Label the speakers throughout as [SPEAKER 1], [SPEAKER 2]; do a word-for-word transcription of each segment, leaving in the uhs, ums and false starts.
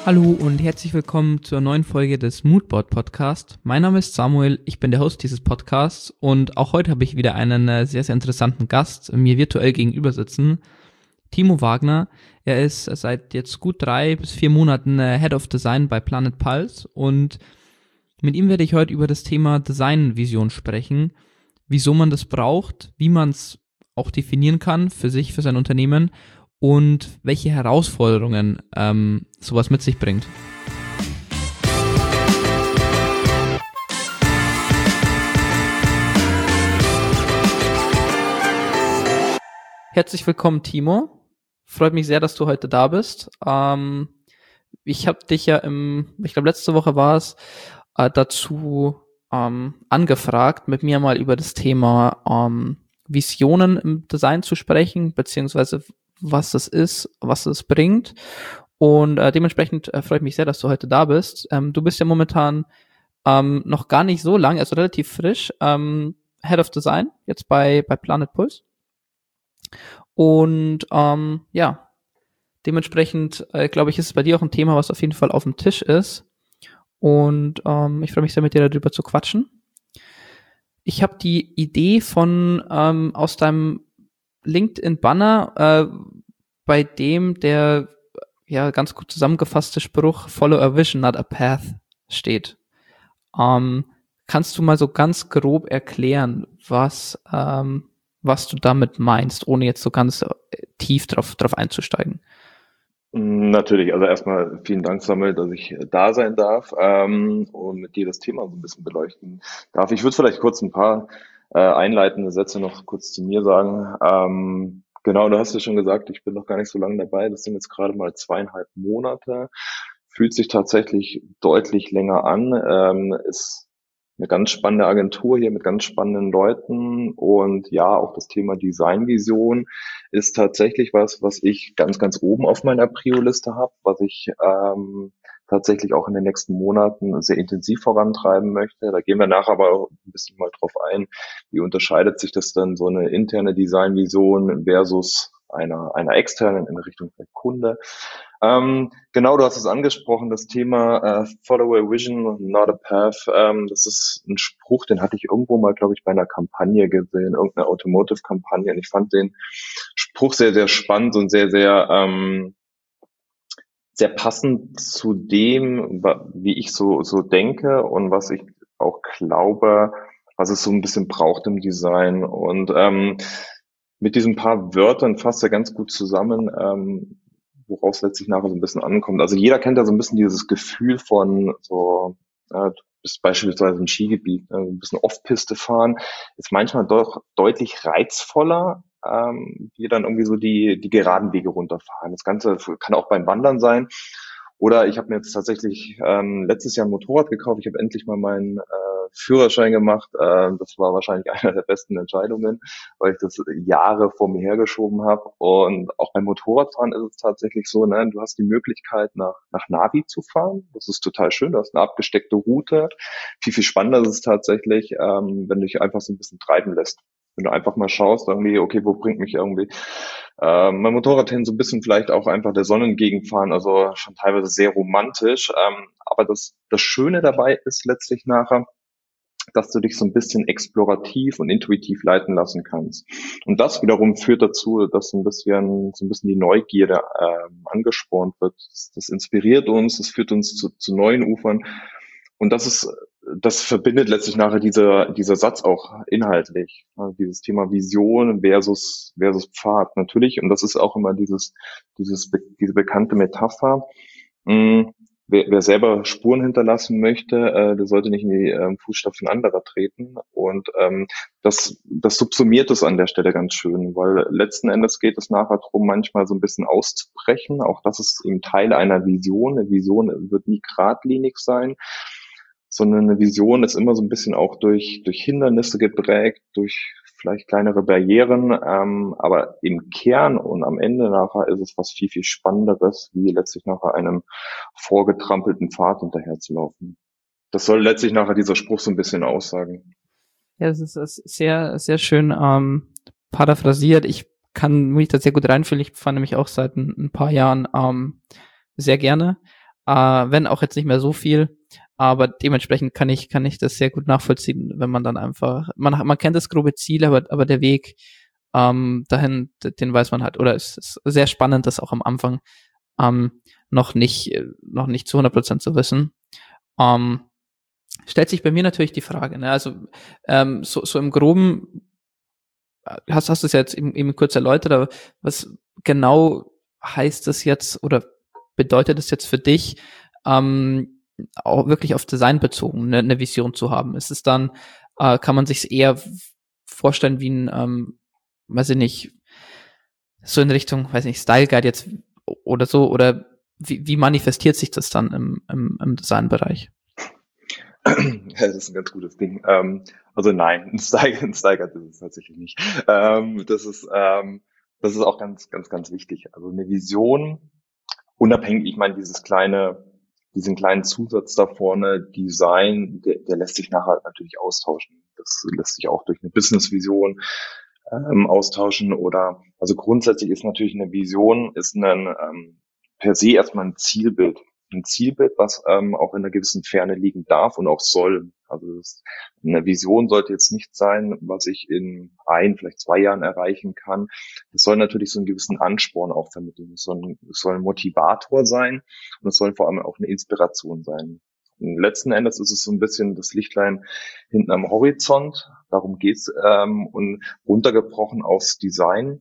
[SPEAKER 1] Hallo und herzlich willkommen zur neuen Folge des Moodboard Podcast. Mein Name ist Samuel, ich bin der Host dieses Podcasts und auch heute habe ich wieder einen äh, sehr, sehr interessanten Gast mir virtuell gegenüber sitzen. Timo Wagner, er ist seit jetzt gut drei bis vier Monaten äh, Head of Design bei Planet Pulse und mit ihm werde ich heute über das Thema Designvision sprechen, wieso man das braucht, wie man es auch definieren kann für sich, für sein Unternehmen und welche Herausforderungen ähm, sowas mit sich bringt. Herzlich willkommen, Timo. Freut mich sehr, dass du heute da bist. Ähm, ich habe dich ja im, ich glaube letzte Woche war es, äh, dazu ähm, angefragt, mit mir mal über das Thema ähm, Visionen im Design zu sprechen, beziehungsweise was das ist, was es bringt. Und äh, dementsprechend äh, freue ich mich sehr, dass du heute da bist. Ähm, du bist ja momentan ähm, noch gar nicht so lang, also relativ frisch, ähm, Head of Design, jetzt bei, bei Planet Pulse. Und ähm, ja, dementsprechend äh, glaube ich, ist es bei dir auch ein Thema, was auf jeden Fall auf dem Tisch ist. Und ähm, ich freue mich sehr, mit dir darüber zu quatschen. Ich habe die Idee von ähm, aus deinem LinkedIn-Banner, äh, bei dem der ja ganz gut zusammengefasste Spruch "Follow a vision, not a path" steht. Ähm, kannst du mal so ganz grob erklären, was ähm, was du damit meinst, ohne jetzt so ganz äh, tief drauf drauf einzusteigen?
[SPEAKER 2] Natürlich, also erstmal vielen Dank, Samuel, dass ich da sein darf ähm, und mit dir das Thema so ein bisschen beleuchten darf. Ich würde vielleicht kurz ein paar äh, einleitende Sätze noch kurz zu mir sagen. Ähm, genau, du hast ja schon gesagt, ich bin noch gar nicht so lange dabei. Das sind jetzt gerade mal zweieinhalb Monate. Fühlt sich tatsächlich deutlich länger an. Ähm, ist eine ganz spannende Agentur hier mit ganz spannenden Leuten und ja, auch das Thema Designvision ist tatsächlich was, was ich ganz, ganz oben auf meiner Prio-Liste habe, was ich ähm, tatsächlich auch in den nächsten Monaten sehr intensiv vorantreiben möchte. Da gehen wir nachher aber auch ein bisschen mal drauf ein, wie unterscheidet sich das dann so eine interne Designvision versus einer, einer externen in Richtung der Kunde. Ähm, genau, du hast es angesprochen, das Thema äh, Follow a Vision, not a Path. Ähm, das ist ein Spruch, den hatte ich irgendwo mal, glaube ich, bei einer Kampagne gesehen, irgendeiner Automotive-Kampagne. Und ich fand den Spruch sehr, sehr spannend und sehr, sehr, ähm, sehr passend zu dem, wie ich so, so denke und was ich auch glaube, was es so ein bisschen braucht im Design. Und ähm, mit diesen paar Wörtern fasst er ganz gut zusammen, ähm, worauf es letztlich nachher so ein bisschen ankommt. Also jeder kennt ja so ein bisschen dieses Gefühl von so, äh, du bist beispielsweise im Skigebiet, äh, ein bisschen Off-Piste fahren, ist manchmal doch deutlich reizvoller, ähm, wie dann irgendwie so die die geraden Wege runterfahren. Das Ganze kann auch beim Wandern sein. Oder ich habe mir jetzt tatsächlich ähm, letztes Jahr ein Motorrad gekauft. Ich habe endlich mal meinen äh, Führerschein gemacht. Äh, das war wahrscheinlich eine der besten Entscheidungen, weil ich das Jahre vor mir hergeschoben habe. Und auch beim Motorradfahren ist es tatsächlich so, ne, du hast die Möglichkeit, nach, nach Navi zu fahren. Das ist total schön. Du hast eine abgesteckte Route. Viel, viel spannender ist es tatsächlich, ähm, wenn du dich einfach so ein bisschen treiben lässt. Wenn du einfach mal schaust, irgendwie, okay, wo bringt mich irgendwie äh, mein Motorrad hin, so ein bisschen vielleicht auch einfach der Sonne entgegenfahren, also schon teilweise sehr romantisch. Ähm, aber das, das Schöne dabei ist letztlich nachher, dass du dich so ein bisschen explorativ und intuitiv leiten lassen kannst. Und das wiederum führt dazu, dass so ein bisschen, so ein bisschen die Neugierde äh, angespornt wird. Das, das inspiriert uns, das führt uns zu, zu neuen Ufern. Und das ist, das verbindet letztlich nachher dieser, dieser Satz auch inhaltlich. Also dieses Thema Vision versus, versus Pfad. Natürlich. Und das ist auch immer dieses, dieses, diese bekannte Metapher. Mh, wer, wer selber Spuren hinterlassen möchte, äh, der sollte nicht in die ähm, Fußstapfen anderer treten. Und ähm, das, das subsumiert es an der Stelle ganz schön, weil letzten Endes geht es nachher darum, manchmal so ein bisschen auszubrechen. Auch das ist eben Teil einer Vision. Eine Vision wird nie geradlinig sein, sondern eine Vision ist immer so ein bisschen auch durch durch Hindernisse geprägt, durch vielleicht kleinere Barrieren, ähm, aber im Kern und am Ende nachher ist es was viel, viel Spannenderes, wie letztlich nachher einem vorgetrampelten Pfad hinterherzulaufen. Das soll letztlich nachher dieser Spruch so ein bisschen aussagen.
[SPEAKER 1] Ja, das ist, das ist sehr, sehr schön ähm, paraphrasiert. Ich kann mich da sehr gut reinfühlen. Ich fahre nämlich auch seit ein, ein paar Jahren ähm, sehr gerne. äh, wenn auch jetzt nicht mehr so viel, aber dementsprechend kann ich kann ich das sehr gut nachvollziehen, wenn man dann einfach, man man kennt das grobe Ziel, aber aber der Weg ähm, dahin, den weiß man halt, oder es ist sehr spannend, das auch am Anfang ähm, noch nicht äh, noch nicht zu hundert Prozent zu wissen. Ähm, stellt sich bei mir natürlich die Frage, ne, also ähm, so so im Groben hast hast du es jetzt eben, eben kurz erläutert, aber was genau heißt das jetzt oder bedeutet es jetzt für dich, ähm, auch wirklich auf Design bezogen, eine, eine Vision zu haben? Ist es dann, äh, kann man sich eher vorstellen wie ein, ähm, weiß ich nicht, so in Richtung, weiß nicht, Style Guide jetzt oder so, oder wie, wie manifestiert sich das dann im, im, im Designbereich?
[SPEAKER 2] Ja, das ist ein ganz gutes Ding. Ähm, also nein, ein Steiger, ein Steiger ist es tatsächlich nicht. Ähm, das ist, ähm, das ist auch ganz, ganz, ganz wichtig. Also eine Vision, unabhängig, ich meine, dieses kleine, diesen kleinen Zusatz da vorne, Design, der, der lässt sich nachher natürlich austauschen. Das lässt sich auch durch eine Business-Vision ähm, austauschen oder, also grundsätzlich ist natürlich eine Vision, ist ein, ähm, per se erstmal ein Zielbild. Ein Zielbild, was ähm, auch in einer gewissen Ferne liegen darf und auch soll. Also das, eine Vision sollte jetzt nicht sein, was ich in ein, vielleicht zwei Jahren erreichen kann. Das soll natürlich so einen gewissen Ansporn auch vermitteln. Es soll, ein, es soll ein Motivator sein und es soll vor allem auch eine Inspiration sein. Und letzten Endes ist es so ein bisschen das Lichtlein hinten am Horizont. Darum geht's. Ähm, und runtergebrochen aufs Design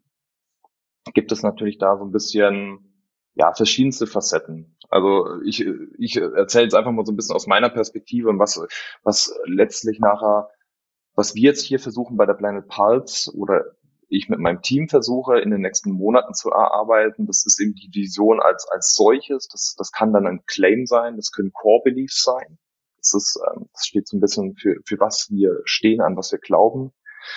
[SPEAKER 2] gibt es natürlich da so ein bisschen, ja, verschiedenste Facetten. Also ich, ich erzähle jetzt einfach mal so ein bisschen aus meiner Perspektive, was, was letztlich nachher, was wir jetzt hier versuchen bei der Planet Pulse oder ich mit meinem Team versuche, in den nächsten Monaten zu erarbeiten. Das ist eben die Vision als, als solches. Das, das kann dann ein Claim sein. Das können Core Beliefs sein. Das ist, ähm, das steht so ein bisschen für, für was wir stehen, an was wir glauben.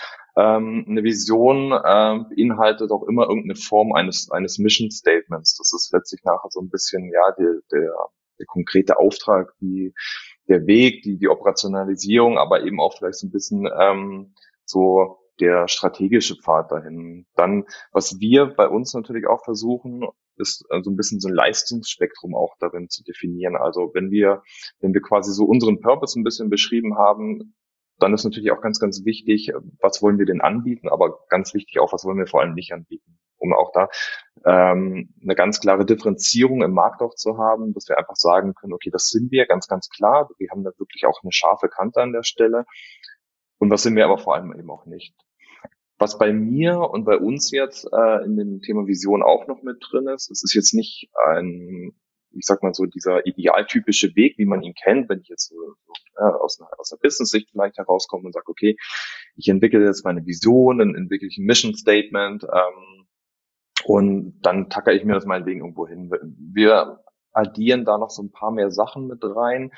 [SPEAKER 2] Ähm, eine Vision äh, beinhaltet auch immer irgendeine Form eines eines Mission Statements. Das ist letztlich nachher so ein bisschen ja der der, der konkrete Auftrag, die der Weg, die die Operationalisierung, aber eben auch vielleicht so ein bisschen ähm, so der strategische Pfad dahin. Dann, was wir bei uns natürlich auch versuchen, ist äh, so ein bisschen so ein Leistungsspektrum auch darin zu definieren. Also wenn wir wenn wir quasi so unseren Purpose ein bisschen beschrieben haben, dann ist natürlich auch ganz, ganz wichtig, was wollen wir denn anbieten, aber ganz wichtig auch, was wollen wir vor allem nicht anbieten, um auch da ähm, eine ganz klare Differenzierung im Markt auch zu haben, dass wir einfach sagen können, okay, das sind wir ganz, ganz klar, wir haben da wirklich auch eine scharfe Kante an der Stelle und was sind wir aber vor allem eben auch nicht. Was bei mir und bei uns jetzt äh, in dem Thema Vision auch noch mit drin ist, es ist jetzt nicht ein, ich sag mal so, dieser idealtypische Weg, wie man ihn kennt, wenn ich jetzt so, so äh, aus einer, aus einer Business-Sicht vielleicht herauskomme und sage, okay, ich entwickle jetzt meine Vision, dann entwickle ich ein Mission Statement ähm, und dann tacker ich mir das meinetwegen irgendwo hin. Wir addieren da noch so ein paar mehr Sachen mit rein.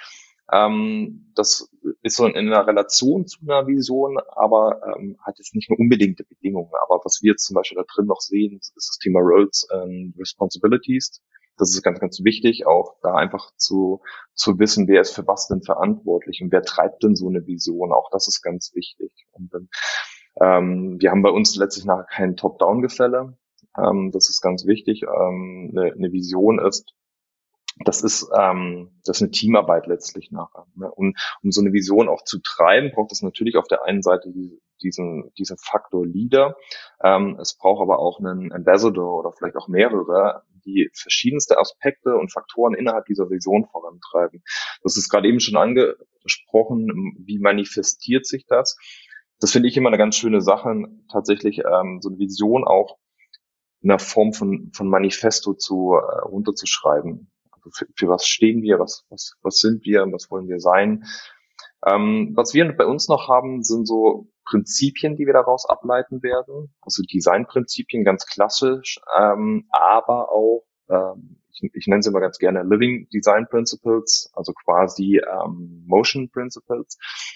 [SPEAKER 2] Ähm, das ist so in einer Relation zu einer Vision, aber ähm, hat jetzt nicht nur unbedingte Bedingungen. Aber was wir jetzt zum Beispiel da drin noch sehen, ist das Thema Roles and Responsibilities. Das ist ganz, ganz wichtig, auch da einfach zu, zu wissen, wer ist für was denn verantwortlich und wer treibt denn so eine Vision. Auch das ist ganz wichtig. Und dann, ähm, wir haben bei uns letztlich nachher kein Top-Down-Gefälle. Ähm, das ist ganz wichtig. Ähm, eine, eine Vision ist, das ist, ähm, das ist eine Teamarbeit letztlich nachher. Ne? Und um so eine Vision auch zu treiben, braucht es natürlich auf der einen Seite die, diesen, diesen Faktor Leader. Ähm, es braucht aber auch einen Ambassador oder vielleicht auch mehrere, die verschiedenste Aspekte und Faktoren innerhalb dieser Vision vorantreiben. Das ist gerade eben schon angesprochen. Wie manifestiert sich das? Das finde ich immer eine ganz schöne Sache, tatsächlich ähm, so eine Vision auch in einer Form von, von Manifesto zu äh, runterzuschreiben. Also für, für was stehen wir, was, was, was sind wir, was wollen wir sein. Ähm, was wir bei uns noch haben, sind so Prinzipien, die wir daraus ableiten werden. Also Designprinzipien, ganz klassisch, ähm, aber auch, ähm, ich, ich nenne sie immer ganz gerne Living Design Principles, also quasi ähm, Motion Principles.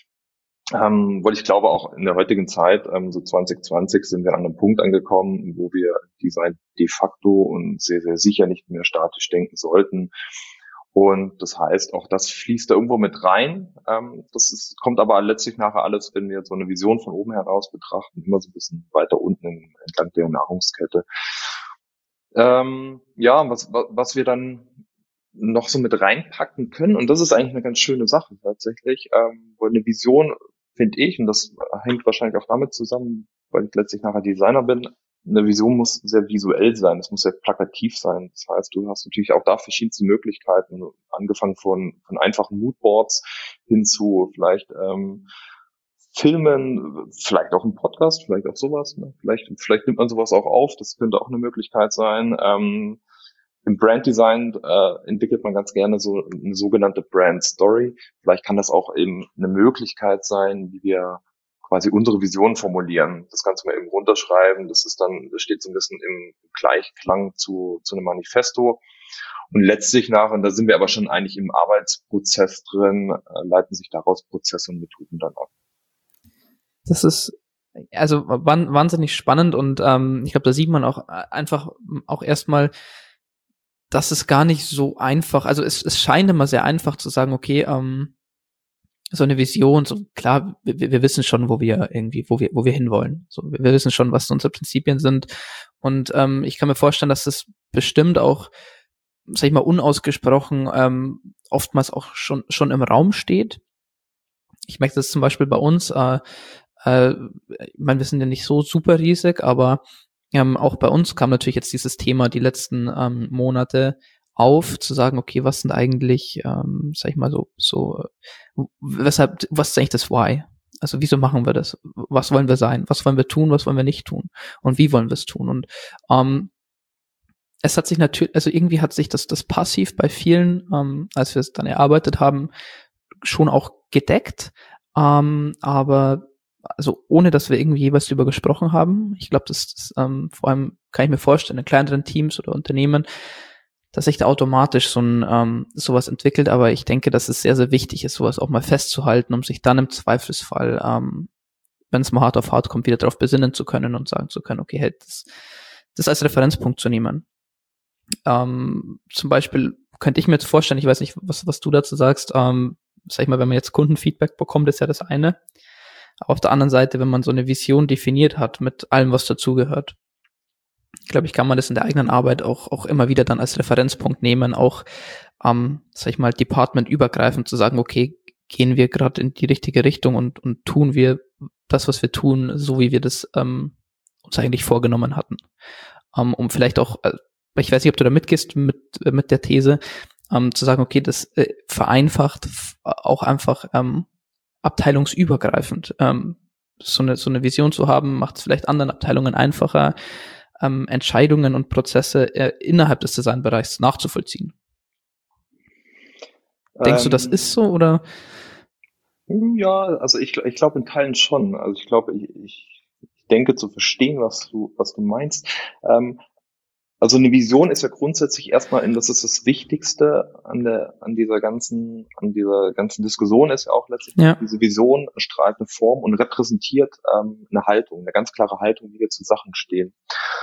[SPEAKER 2] Ähm, weil ich glaube, auch in der heutigen Zeit, ähm, so zwanzig zwanzig, sind wir an einem Punkt angekommen, wo wir Design de facto und sehr, sehr sicher nicht mehr statisch denken sollten. Und das heißt, auch das fließt da irgendwo mit rein. Ähm, das ist, kommt aber letztlich nachher alles, wenn wir so eine Vision von oben heraus betrachten, immer so ein bisschen weiter unten entlang der Nahrungskette. Ähm, ja, was, was wir dann noch so mit reinpacken können. Und das ist eigentlich eine ganz schöne Sache tatsächlich. Ähm, weil eine Vision, finde ich, und das hängt wahrscheinlich auch damit zusammen, weil ich letztlich nachher Designer bin, eine Vision muss sehr visuell sein, es muss sehr plakativ sein. Das heißt, du hast natürlich auch da verschiedenste Möglichkeiten, angefangen von, von einfachen Moodboards hin zu vielleicht ähm, Filmen, vielleicht auch ein Podcast, vielleicht auch sowas. Ne? Vielleicht, vielleicht nimmt man sowas auch auf, das könnte auch eine Möglichkeit sein. Ähm, Im Branddesign äh, entwickelt man ganz gerne so eine sogenannte Brand Story. Vielleicht kann das auch eben eine Möglichkeit sein, wie wir quasi unsere Vision formulieren. Das kannst du mal eben runterschreiben. Das ist dann, das steht so ein bisschen im Gleichklang zu, zu einem Manifesto. Und letztlich nach, und da sind wir aber schon eigentlich im Arbeitsprozess drin, äh, leiten sich daraus Prozesse und Methoden dann ab.
[SPEAKER 1] Das ist also wahnsinnig spannend und ähm, ich glaube, da sieht man auch einfach auch erstmal, dass es gar nicht so einfach, also es, es scheint immer sehr einfach zu sagen, okay, ähm, so eine Vision, so klar, wir, wir wissen schon, wo wir irgendwie, wo wir, wo wir hinwollen. So, wir, wir wissen schon, was unsere Prinzipien sind. Und ähm, ich kann mir vorstellen, dass das bestimmt auch, sag ich mal, unausgesprochen ähm, oftmals auch schon schon im Raum steht. Ich merke das zum Beispiel bei uns, äh, äh, ich meine, wir sind ja nicht so super riesig, aber ähm, auch bei uns kam natürlich jetzt dieses Thema die letzten ähm, Monate auf, zu sagen, okay, was sind eigentlich, ähm, sag ich mal so, so, weshalb, was ist eigentlich das Why? Also wieso machen wir das? Was wollen wir sein? Was wollen wir tun? Was wollen wir nicht tun? Und wie wollen wir es tun? Und ähm, es hat sich natürlich, also irgendwie hat sich das, das Passiv bei vielen, ähm, als wir es dann erarbeitet haben, schon auch gedeckt, ähm, aber also ohne, dass wir irgendwie jeweils drüber gesprochen haben. Ich glaube, das, das ähm, vor allem kann ich mir vorstellen, in kleineren Teams oder Unternehmen, dass sich da automatisch so ein ähm, sowas entwickelt, aber ich denke, dass es sehr, sehr wichtig ist, sowas auch mal festzuhalten, um sich dann im Zweifelsfall, ähm, wenn es mal hart auf hart kommt, wieder darauf besinnen zu können und sagen zu können, okay, hey, das, das als Referenzpunkt zu nehmen. Ähm, zum Beispiel könnte ich mir jetzt vorstellen, ich weiß nicht, was, was du dazu sagst, ähm, sag ich mal, wenn man jetzt Kundenfeedback bekommt, ist ja das eine. Auf der anderen Seite, wenn man so eine Vision definiert hat mit allem, was dazugehört, glaube ich, kann man das in der eigenen Arbeit auch auch immer wieder dann als Referenzpunkt nehmen, auch, ähm, sag ich mal, departmentübergreifend zu sagen, okay, gehen wir gerade in die richtige Richtung und und tun wir das, was wir tun, so wie wir das ähm, uns eigentlich vorgenommen hatten. Ähm, um vielleicht auch, äh, ich weiß nicht, ob du da mitgehst mit äh, mit der These, ähm, zu sagen, okay, das äh, vereinfacht f- auch einfach ähm, abteilungsübergreifend. Ähm, so eine so eine Vision zu haben, macht es vielleicht anderen Abteilungen einfacher, ähm, Entscheidungen und Prozesse äh, innerhalb des Designbereichs nachzuvollziehen. Denkst du, das
[SPEAKER 2] Ähm,
[SPEAKER 1] ist so oder?
[SPEAKER 2] ja, also ich, ich glaube in Teilen schon. Also ich glaube, ich, ich, ich denke zu verstehen, was du, was du meinst. Ähm, Also eine Vision ist ja grundsätzlich erstmal, und das ist das Wichtigste an der, an dieser ganzen, an dieser ganzen Diskussion ist ja auch letztlich,
[SPEAKER 1] Ja.
[SPEAKER 2] diese Vision strahlt eine Form und repräsentiert ähm, eine Haltung, eine ganz klare Haltung, wie wir zu Sachen stehen.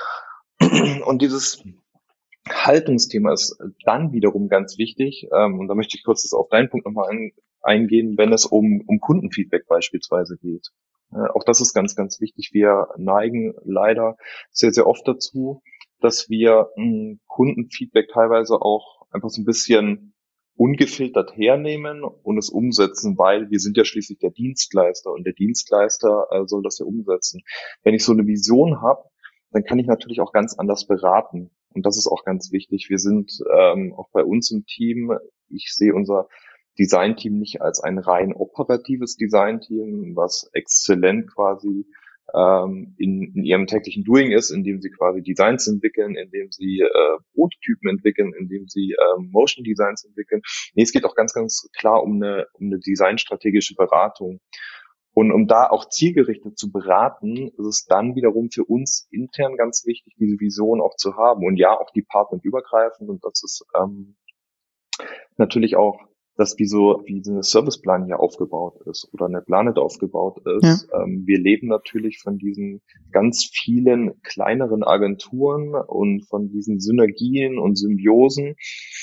[SPEAKER 2] Und dieses Haltungsthema ist dann wiederum ganz wichtig, ähm, und da möchte ich kurz das auf deinen Punkt nochmal ein, eingehen, wenn es um, um Kundenfeedback beispielsweise geht. Äh, auch das ist ganz, ganz wichtig. Wir neigen leider sehr, sehr oft dazu, dass wir mh, Kundenfeedback teilweise auch einfach so ein bisschen ungefiltert hernehmen und es umsetzen, weil wir sind ja schließlich der Dienstleister und der Dienstleister äh, soll das ja umsetzen. Wenn ich so eine Vision habe, dann kann ich natürlich auch ganz anders beraten. Und das ist auch ganz wichtig. Wir sind ähm, auch bei uns im Team, ich sehe unser Designteam nicht als ein rein operatives Designteam, was exzellent quasi ähm, in, in ihrem täglichen Doing ist, indem sie quasi Designs entwickeln, indem sie äh, Prototypen entwickeln, indem sie ähm, Motion Designs entwickeln. Nee, es geht auch ganz, ganz klar um eine, um eine designstrategische Beratung. Und um da auch zielgerichtet zu beraten, ist es dann wiederum für uns intern ganz wichtig, diese Vision auch zu haben. Und ja, auch departmentübergreifend. Und das ist ähm, natürlich auch das, wie so wie so eine Serviceplan hier aufgebaut ist oder eine Planet aufgebaut ist. Ja. Ähm, wir leben natürlich von diesen ganz vielen kleineren Agenturen und von diesen Synergien und Symbiosen.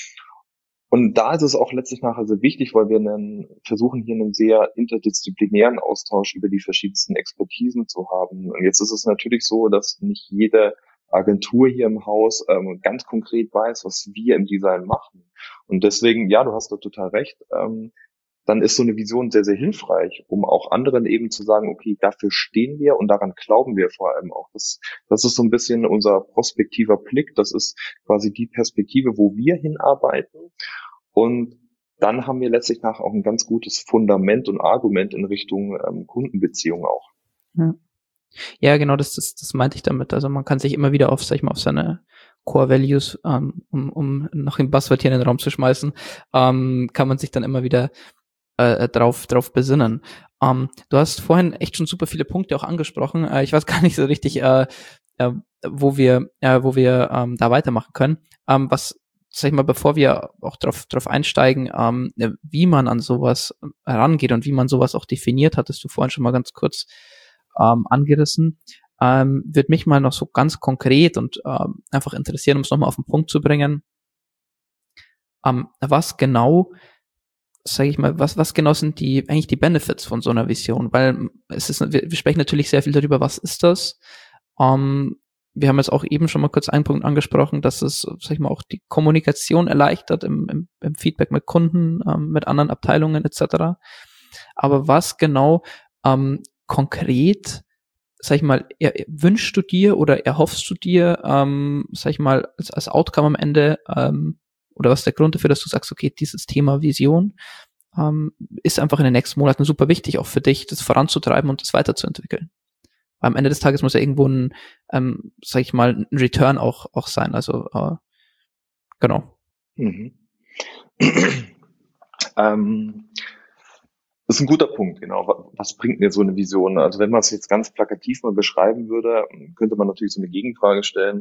[SPEAKER 2] Und da ist es auch letztlich nachher sehr wichtig, weil wir einen, versuchen hier einen sehr interdisziplinären Austausch über die verschiedensten Expertisen zu haben. Und jetzt ist es natürlich so, dass nicht jede Agentur hier im Haus ähm, ganz konkret weiß, was wir im Design machen. Und deswegen, ja, du hast da total recht, ähm, dann ist so eine Vision sehr, sehr hilfreich, um auch anderen eben zu sagen, okay, dafür stehen wir und daran glauben wir vor allem auch. Das, das ist so ein bisschen unser prospektiver Blick, das ist quasi die Perspektive, wo wir hinarbeiten. Und dann haben wir letztlich nachher auch ein ganz gutes Fundament und Argument in Richtung ähm, Kundenbeziehung auch.
[SPEAKER 1] Ja. Ja, genau, das, das, das meinte ich damit. Also man kann sich immer wieder auf, sag ich mal, auf seine Core Values, ähm, um, um noch ein Buzzword hier in den Raum zu schmeißen, ähm, kann man sich dann immer wieder äh, drauf, drauf besinnen. Ähm, du hast vorhin echt schon super viele Punkte auch angesprochen. Äh, ich weiß gar nicht so richtig, äh, äh, wo wir, äh, wo wir ähm, da weitermachen können. Ähm, was, sag ich mal, bevor wir auch drauf, drauf einsteigen, ähm, wie man an sowas herangeht und wie man sowas auch definiert, hattest du vorhin schon mal ganz kurz ähm, angerissen. Ähm, wird mich mal noch so ganz konkret und ähm, einfach interessieren, um es nochmal auf den Punkt zu bringen. Ähm, was genau, sage ich mal, was was genau sind die eigentlich die Benefits von so einer Vision? Weil es ist, wir, wir sprechen natürlich sehr viel darüber, was ist das? Ähm, wir haben jetzt auch eben schon mal kurz einen Punkt angesprochen, dass es, sag ich mal, auch die Kommunikation erleichtert im, im, im Feedback mit Kunden, ähm, mit anderen Abteilungen et cetera. Aber was genau ähm, konkret, sag ich mal, er, wünschst du dir oder erhoffst du dir, ähm, sag ich mal, als, als Outcome am Ende, ähm, oder was ist der Grund dafür, dass du sagst, okay, dieses Thema Vision ähm, ist einfach in den nächsten Monaten super wichtig, auch für dich, das voranzutreiben und das weiterzuentwickeln. Am Ende des Tages muss ja irgendwo ein, ähm, sag ich mal, ein Return auch, auch sein, also äh, genau.
[SPEAKER 2] Mhm. ähm, Das ist ein guter Punkt, genau. Was bringt mir so eine Vision? Also wenn man es jetzt ganz plakativ mal beschreiben würde, könnte man natürlich so eine Gegenfrage stellen.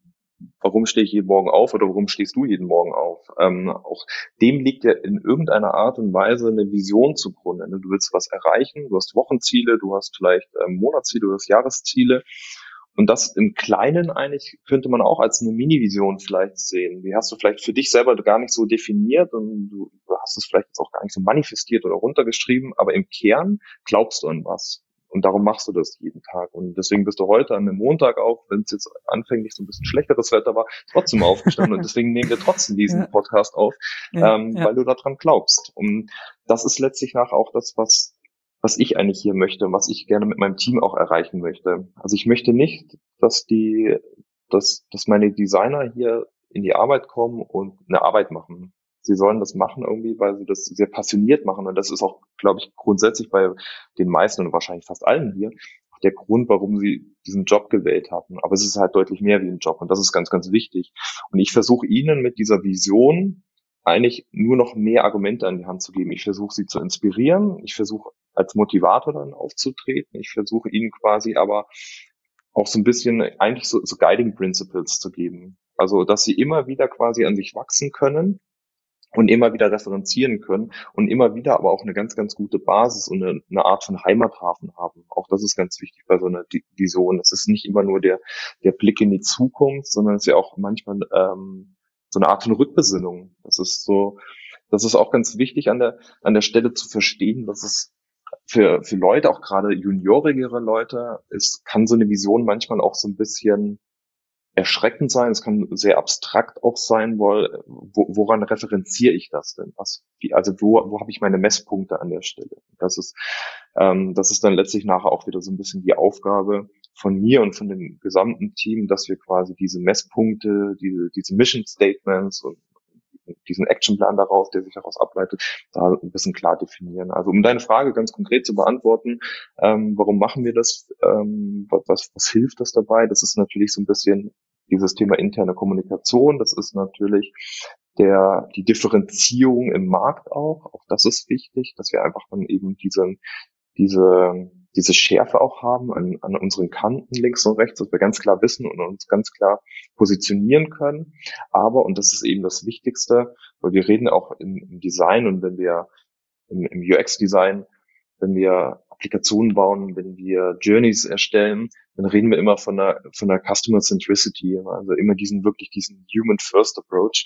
[SPEAKER 2] Warum stehe ich jeden Morgen auf oder warum stehst du jeden Morgen auf? Ähm, auch dem liegt ja in irgendeiner Art und Weise eine Vision zugrunde. Du willst was erreichen, du hast Wochenziele, du hast vielleicht ähm, Monatsziele, du hast Jahresziele. Und das im Kleinen eigentlich könnte man auch als eine Mini-Vision vielleicht sehen. Die hast du vielleicht für dich selber gar nicht so definiert und du hast es vielleicht jetzt auch gar nicht so manifestiert oder runtergeschrieben, aber im Kern glaubst du an was. Und darum machst du das jeden Tag. Und deswegen bist du heute an einem Montag auch, wenn es jetzt anfänglich so ein bisschen schlechteres Wetter war, trotzdem aufgestanden. Und deswegen nehmen wir trotzdem diesen ja. Podcast auf, ja, ähm, ja. weil du daran glaubst. Und das ist letztlich nach auch das, was was ich eigentlich hier möchte, was ich gerne mit meinem Team auch erreichen möchte. Also ich möchte nicht, dass die, dass, dass meine Designer hier in die Arbeit kommen und eine Arbeit machen. Sie sollen das machen irgendwie, weil sie das sehr passioniert machen. Und das ist auch, glaube ich, grundsätzlich bei den meisten und wahrscheinlich fast allen hier der Grund, warum sie diesen Job gewählt haben. Aber es ist halt deutlich mehr wie ein Job. Und das ist ganz, ganz wichtig. Und ich versuche ihnen mit dieser Vision eigentlich nur noch mehr Argumente an die Hand zu geben. Ich versuche sie zu inspirieren. Ich versuche als Motivator dann aufzutreten. Ich versuche ihnen quasi aber auch so ein bisschen eigentlich so, so Guiding Principles zu geben. Also, dass sie immer wieder quasi an sich wachsen können und immer wieder referenzieren können und immer wieder aber auch eine ganz, ganz gute Basis und eine, eine Art von Heimathafen haben. Auch das ist ganz wichtig bei so einer Vision. Es ist nicht immer nur der, der Blick in die Zukunft, sondern es ist ja auch manchmal ähm, so eine Art von Rückbesinnung. Das ist so, das ist auch ganz wichtig an der, an der Stelle zu verstehen, dass es für, für Leute, auch gerade juniorigere Leute, es kann so eine Vision manchmal auch so ein bisschen erschreckend sein. Es kann sehr abstrakt auch sein, weil, wo, woran referenziere ich das denn? Was, wie, also wo, wo habe ich meine Messpunkte an der Stelle? Das ist, ähm, das ist dann letztlich nachher auch wieder so ein bisschen die Aufgabe von mir und von dem gesamten Team, dass wir quasi diese Messpunkte, diese, diese Mission Statements und diesen Actionplan daraus, der sich daraus ableitet, da ein bisschen klar definieren. Also um deine Frage ganz konkret zu beantworten, ähm, warum machen wir das? Ähm, was, was hilft das dabei? Das ist natürlich so ein bisschen dieses Thema interne Kommunikation. Das ist natürlich der die Differenzierung im Markt auch. Auch das ist wichtig, dass wir einfach dann eben diesen diese diese Schärfe auch haben an, an unseren Kanten links und rechts, dass wir ganz klar wissen und uns ganz klar positionieren können. Aber, und das ist eben das Wichtigste, weil wir reden auch im, im Design und wenn wir im, im U X-Design, wenn wir Applikationen bauen, wenn wir Journeys erstellen, dann reden wir immer von einer, von einer Customer Centricity, also immer diesen, wirklich diesen Human First Approach.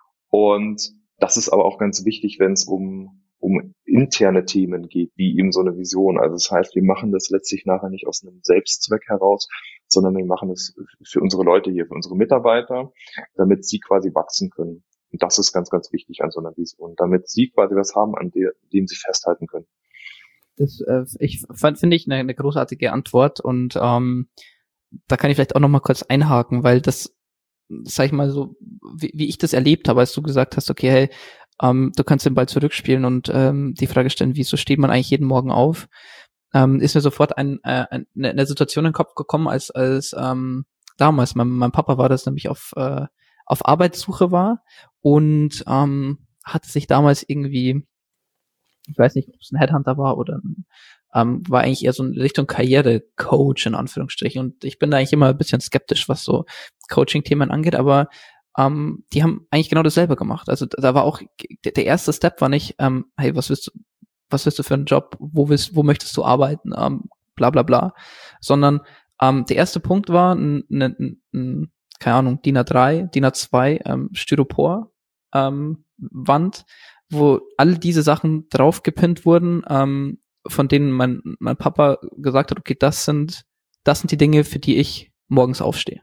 [SPEAKER 2] Und das ist aber auch ganz wichtig, wenn es um um interne Themen geht, wie eben so eine Vision. Also das heißt, wir machen das letztlich nachher nicht aus einem Selbstzweck heraus, sondern wir machen es für unsere Leute hier, für unsere Mitarbeiter, damit sie quasi wachsen können. Und das ist ganz, ganz wichtig an so einer Vision, damit sie quasi was haben, an der, dem sie festhalten können.
[SPEAKER 1] Das äh, ich fand, finde ich eine, eine großartige Antwort und ähm, da kann ich vielleicht auch noch mal kurz einhaken, weil das, sag ich mal so, wie, wie ich das erlebt habe, als du gesagt hast, okay, hey, ähm, du kannst den Ball zurückspielen und ähm, die Frage stellen, wieso steht man eigentlich jeden Morgen auf? Ähm, ist mir sofort ein, äh, eine, eine Situation in den Kopf gekommen, als als ähm, damals mein, mein Papa war, das nämlich auf äh, auf Arbeitssuche war und ähm, hatte sich damals irgendwie, ich weiß nicht, ob es ein Headhunter war oder ein, ähm, war eigentlich eher so in Richtung Karrierecoach in Anführungsstrichen und ich bin da eigentlich immer ein bisschen skeptisch, was so Coaching-Themen angeht, aber ähm, die haben eigentlich genau dasselbe gemacht. Also da war auch, der, der erste Step war nicht, ähm, hey, was willst du, was willst du für einen Job, wo willst, wo möchtest du arbeiten, ähm, bla bla bla, sondern ähm, der erste Punkt war, ein, ein, ein, ein, keine Ahnung, D I N A drei, D I N A zwei, ähm, Styropor, ähm, Wand, wo all diese Sachen draufgepinnt wurden, ähm, von denen mein, mein Papa gesagt hat, okay, das sind, das sind die Dinge, für die ich morgens aufstehe.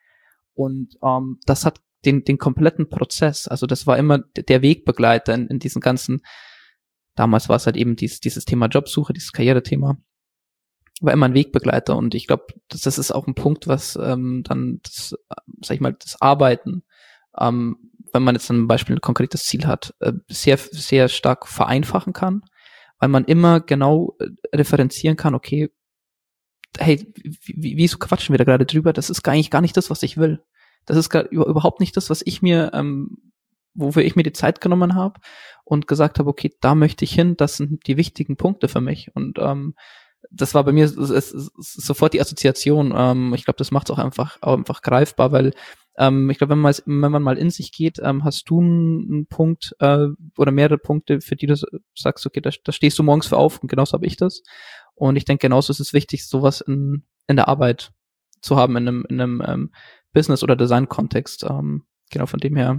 [SPEAKER 1] Und ähm, das hat den, den kompletten Prozess, also das war immer der Wegbegleiter in, in diesen ganzen, damals war es halt eben dieses, dieses Thema Jobsuche, dieses Karrierethema, war immer ein Wegbegleiter und ich glaube, das, das ist auch ein Punkt, was ähm, dann, das, sag ich mal, das Arbeiten, ähm, wenn man jetzt zum Beispiel ein konkretes Ziel hat, äh, sehr, sehr stark vereinfachen kann, weil man immer genau äh, referenzieren kann, okay, hey, wie, wieso quatschen wir da gerade drüber? Das ist gar eigentlich gar nicht das, was ich will. Das ist gar überhaupt nicht das, was ich mir, ähm, wofür ich mir die Zeit genommen habe und gesagt habe, okay, da möchte ich hin, das sind die wichtigen Punkte für mich. Und ähm, das war bei mir es, es, es, sofort die Assoziation. Ähm, ich glaube, das macht es auch einfach, auch einfach greifbar, weil ähm, ich glaube, wenn man, wenn man mal in sich geht, ähm, hast du einen, einen Punkt äh, oder mehrere Punkte, für die du sagst, okay, da, da stehst du morgens für auf und genauso habe ich das. Und ich denke, genauso ist es wichtig, sowas in, in der Arbeit zu haben, in einem, in einem ähm, Business- oder Design-Kontext. Ähm, genau, von dem her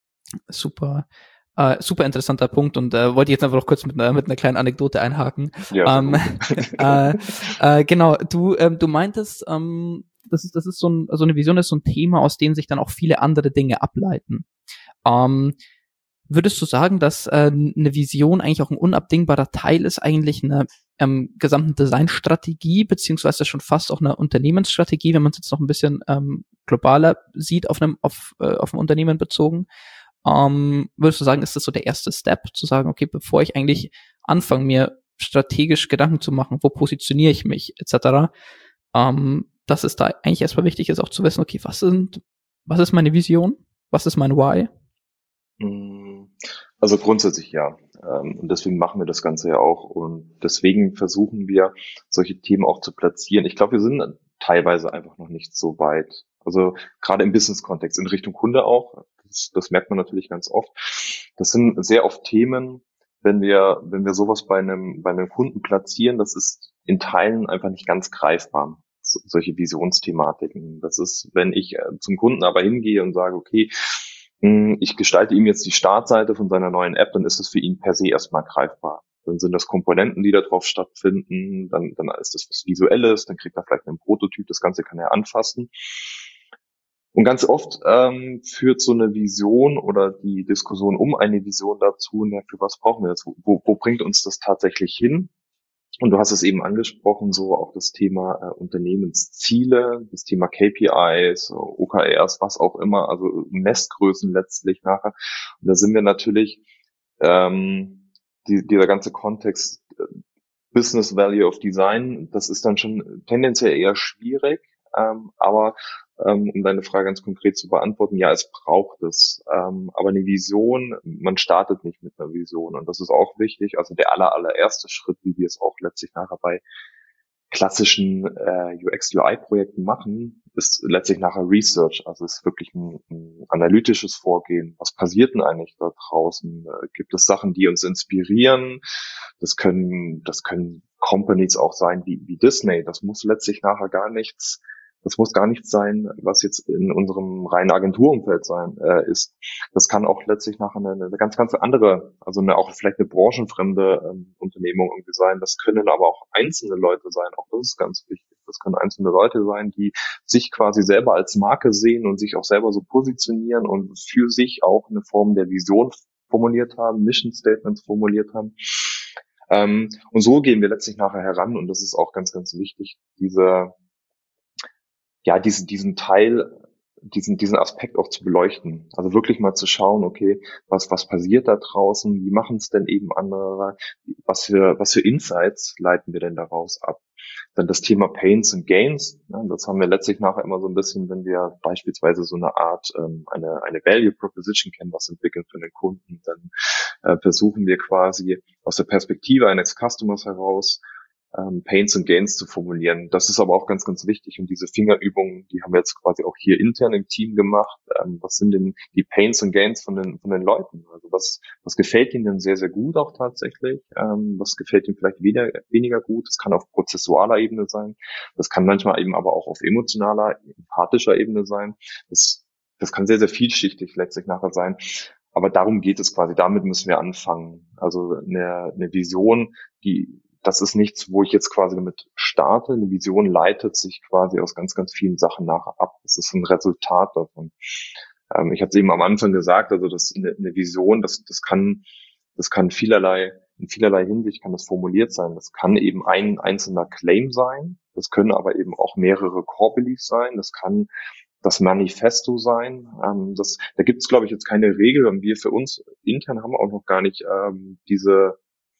[SPEAKER 1] super, äh, super interessanter Punkt und äh, wollte ich jetzt einfach noch kurz mit einer, mit einer kleinen Anekdote einhaken.
[SPEAKER 2] Ja,
[SPEAKER 1] Ähm, äh, äh, genau, du, ähm, du meintest, ähm, das ist, das ist so, ein, so eine Vision, ist so ein Thema, aus dem sich dann auch viele andere Dinge ableiten. Ähm, Würdest du sagen, dass äh, eine Vision eigentlich auch ein unabdingbarer Teil ist, eigentlich einer ähm, gesamten Designstrategie, beziehungsweise schon fast auch einer Unternehmensstrategie, wenn man es jetzt noch ein bisschen ähm, globaler sieht, auf einem auf, äh, auf ein Unternehmen bezogen? Ähm, würdest du sagen, ist das so der erste Step, zu sagen, okay, bevor ich eigentlich anfange, mir strategisch Gedanken zu machen, wo positioniere ich mich, et cetera, ähm, dass es da eigentlich erstmal wichtig ist, auch zu wissen, okay, was sind, was ist meine Vision, was ist mein Why?
[SPEAKER 2] Also grundsätzlich ja. Ähm, Und deswegen machen wir das Ganze ja auch. Und deswegen versuchen wir, solche Themen auch zu platzieren. Ich glaube, wir sind teilweise einfach noch nicht so weit. Also gerade im Business-Kontext, in Richtung Kunde auch. Das, das merkt man natürlich ganz oft. Das sind sehr oft Themen, wenn wir, wenn wir sowas bei einem, bei einem Kunden platzieren, das ist in Teilen einfach nicht ganz greifbar. So, solche Visionsthematiken. Das ist, wenn ich äh, zum Kunden aber hingehe und sage, okay, ich gestalte ihm jetzt die Startseite von seiner neuen App, dann ist es für ihn per se erstmal greifbar. Dann sind das Komponenten, die da drauf stattfinden, dann, dann ist das was Visuelles, dann kriegt er vielleicht einen Prototyp, das Ganze kann er anfassen. Und ganz oft ähm, führt so eine Vision oder die Diskussion um eine Vision dazu, ja, für was brauchen wir das? Wo, wo bringt uns das tatsächlich hin? Und du hast es eben angesprochen, so auch das Thema äh, Unternehmensziele, das Thema K P Is, O K Rs, was auch immer, also Messgrößen letztlich nachher. Und da sind wir natürlich, ähm, die, dieser ganze Kontext äh, Business Value of Design, das ist dann schon tendenziell eher schwierig, ähm, aber ähm, um deine Frage ganz konkret zu beantworten, ja, es braucht es. Ähm, aber eine Vision, man startet nicht mit einer Vision und das ist auch wichtig. Also der aller, allererste Schritt, wie wir es auch letztlich nachher bei klassischen äh, U X U I-Projekten machen, ist letztlich nachher Research. Also es ist wirklich ein, ein analytisches Vorgehen. Was passiert denn eigentlich da draußen? Äh, gibt es Sachen, die uns inspirieren? Das können, das können Companies auch sein wie, wie Disney. Das muss letztlich nachher gar nichts Das muss gar nichts sein, was jetzt in unserem reinen Agenturumfeld sein äh, ist. Das kann auch letztlich nachher eine, eine ganz, ganz andere, also eine, auch vielleicht eine branchenfremde ähm, Unternehmung irgendwie sein. Das können aber auch einzelne Leute sein. Auch das ist ganz wichtig. das können einzelne Leute sein, die sich quasi selber als Marke sehen und sich auch selber so positionieren und für sich auch eine Form der Vision formuliert haben, Mission Statements formuliert haben. Ähm, und so gehen wir letztlich nachher heran und das ist auch ganz, ganz wichtig, diese, ja, diesen, diesen Teil, diesen, diesen Aspekt auch zu beleuchten. Also wirklich mal zu schauen, okay, was, was passiert da draußen? Wie machen es denn eben andere? Was für, was für Insights leiten wir denn daraus ab? Dann das Thema Pains and Gains. Ja, das haben wir letztlich nachher immer so ein bisschen, wenn wir beispielsweise so eine Art, ähm, eine, eine Value Proposition Canvas entwickeln für den Kunden, dann äh, versuchen wir quasi aus der Perspektive eines Customers heraus ähm, Pains and Gains zu formulieren. Das ist aber auch ganz, ganz wichtig. Und diese Fingerübungen, die haben wir jetzt quasi auch hier intern im Team gemacht. Ähm, was sind denn die Pains and Gains von den, von den Leuten? Also was, was gefällt ihnen denn sehr, sehr gut auch tatsächlich? Ähm, was gefällt ihnen vielleicht weniger, weniger gut? Das kann auf prozessualer Ebene sein. Das kann manchmal eben aber auch auf emotionaler, empathischer Ebene sein. Das, das kann sehr, sehr vielschichtig letztlich nachher sein. Aber darum geht es quasi. Damit müssen wir anfangen. Also eine, eine Vision, die das ist nichts, wo ich jetzt quasi damit starte. Eine Vision leitet sich quasi aus ganz, ganz vielen Sachen nachher ab. Das ist ein Resultat davon. Ähm, ich hatte es eben am Anfang gesagt, also das eine, eine Vision, das, das kann, das kann vielerlei, in vielerlei Hinsicht kann das formuliert sein. Das kann eben ein einzelner Claim sein. Das können aber eben auch mehrere Core Beliefs sein. Das kann das Manifesto sein. Ähm, das, da gibt es, glaube ich, jetzt keine Regel und wir für uns intern haben auch noch gar nicht ähm, diese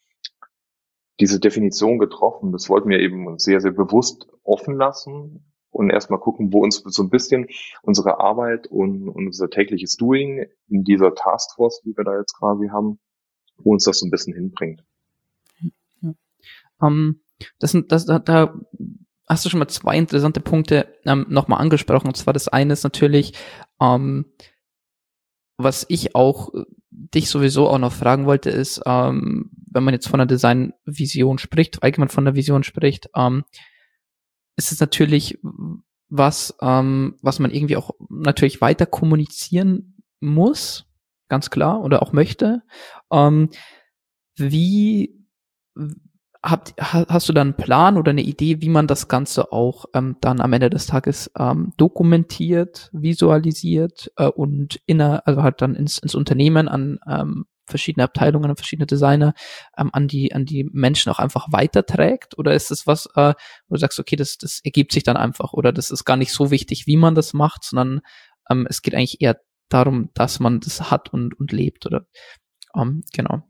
[SPEAKER 2] diese Definition getroffen. Das wollten wir eben sehr, sehr bewusst offen lassen und erstmal gucken, wo uns so ein bisschen unsere Arbeit und, und unser tägliches Doing in dieser Taskforce, die wir da jetzt quasi haben, wo uns das so ein bisschen hinbringt.
[SPEAKER 1] Ja. Um, das sind, das, da, da hast du schon mal zwei interessante Punkte ähm, nochmal angesprochen. Und zwar das eine ist natürlich, ähm, was ich auch dich sowieso auch noch fragen wollte, ist, ähm, wenn man jetzt von einer Designvision spricht, allgemein von der Vision spricht, ähm, ist es natürlich was, ähm, was man irgendwie auch natürlich weiter kommunizieren muss, ganz klar, oder auch möchte. Ähm, wie Habt, hast du da einen Plan oder eine Idee, wie man das Ganze auch ähm, dann am Ende des Tages ähm, dokumentiert, visualisiert äh, und inner, also halt dann ins, ins Unternehmen an ähm, verschiedene Abteilungen, an verschiedene Designer, ähm, an die an die Menschen auch einfach weiterträgt? Oder ist das was, äh, wo du sagst, okay, das das ergibt sich dann einfach oder das ist gar nicht so wichtig, wie man das macht, sondern ähm, es geht eigentlich eher darum, dass man das hat und und lebt oder ähm, genau.